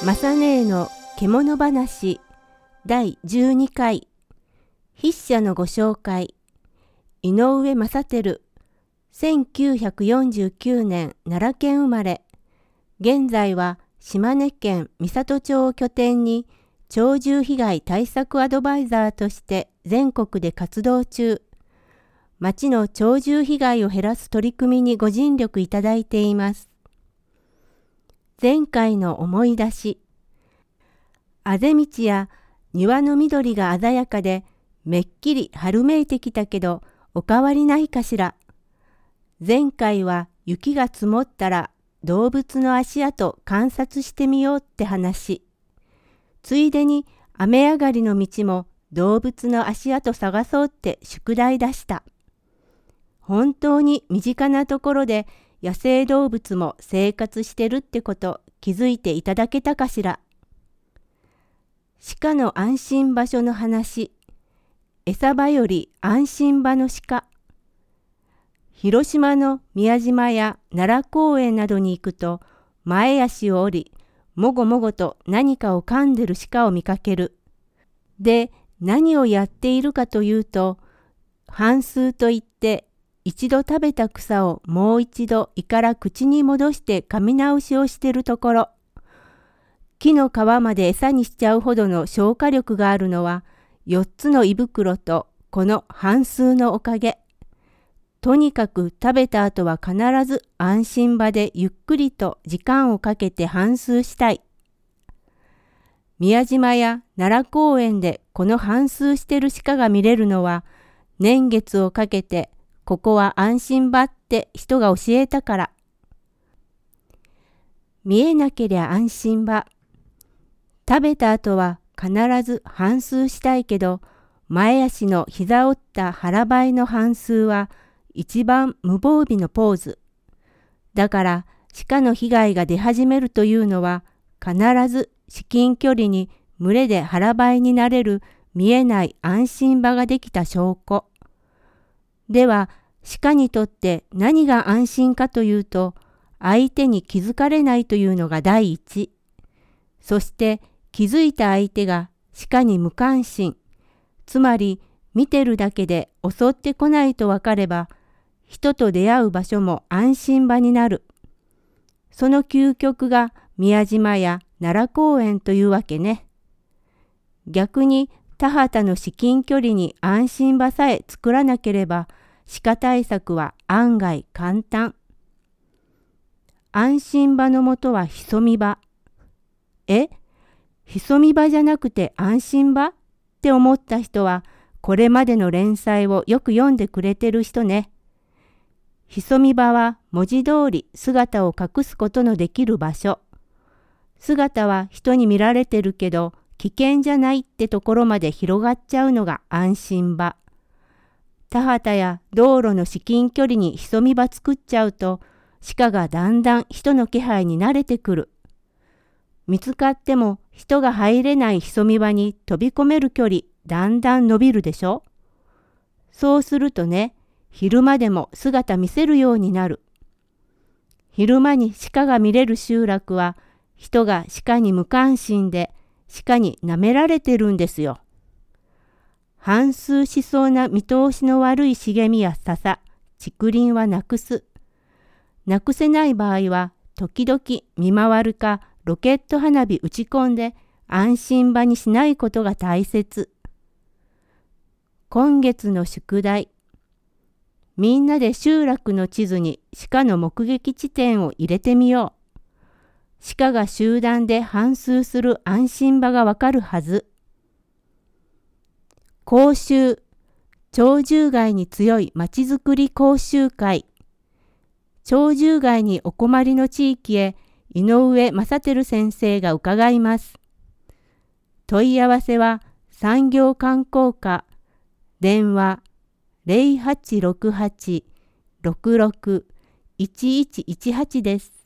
正根の獣話第12回筆者のご紹介。井上正輝、1949年奈良県生まれ、現在は島根県美郷町を拠点に鳥獣被害対策アドバイザーとして全国で活動中。町の鳥獣被害を減らす取り組みにご尽力いただいています。前回の思い出し。あぜ道や庭の緑が鮮やかでめっきり春めいてきたけどお変わりないかしら。前回は雪が積もったら動物の足跡観察してみようって話。ついでに雨上がりの道も動物の足跡探そうって宿題出した。本当に身近なところで野生動物も生活してるってこと気づいていただけたかしら。鹿の安心場所の話。餌場より安心場の鹿。広島の宮島や奈良公園などに行くと前足を折り、もごもごと何かを噛んでる鹿を見かける。で、何をやっているかというと、反芻といって一度食べた草をもう一度胃から口に戻して噛み直しをしているところ。木の皮まで餌にしちゃうほどの消化力があるのは4つの胃袋とこの反芻のおかげ。とにかく食べた後は必ず安心場でゆっくりと時間をかけて反芻したい。宮島や奈良公園でこの反芻してる鹿が見れるのは年月をかけてここは安心場って人が教えたから。見えなけりゃ安心場。食べた後は必ず反芻したいけど、前足の膝折った腹ばいの反芻は一番無防備のポーズ。だから鹿の被害が出始めるというのは必ず至近距離に群れで腹ばいになれる見えない安心場ができた証拠。では鹿にとって何が安心かというと、相手に気づかれないというのが第一。そして気づいた相手が鹿に無関心、つまり見てるだけで襲ってこないとわかれば、人と出会う場所も安心場になる。その究極が宮島や奈良公園というわけね。逆に田畑の至近距離に安心場さえ作らなければ、鹿対策は案外簡単。安心場のもとは潜み場。潜み場じゃなくて安心場って思った人はこれまでの連載をよく読んでくれてる人ね。潜み場は文字通り姿を隠すことのできる場所。姿は人に見られてるけど危険じゃないってところまで広がっちゃうのが安心場。田畑や道路の至近距離に潜み場作っちゃうと鹿がだんだん人の気配に慣れてくる。見つかっても人が入れない潜み場に飛び込める距離だんだん伸びるでしょ。そうするとね、昼間でも姿見せるようになる。昼間に鹿が見れる集落は人が鹿に無関心で鹿に舐められてるんですよ。反芻しそうな見通しの悪い茂みや笹、竹林はなくす。なくせない場合は時々見回るかロケット花火打ち込んで安心場にしないことが大切。今月の宿題。みんなで集落の地図に鹿の目撃地点を入れてみよう。鹿が集団で反芻する安心場がわかるはず。講習。鳥獣害に強いまちづくり講習会。鳥獣害にお困りの地域へ井上正輝先生が伺います。問い合わせは産業観光課、電話0868-66-1118です。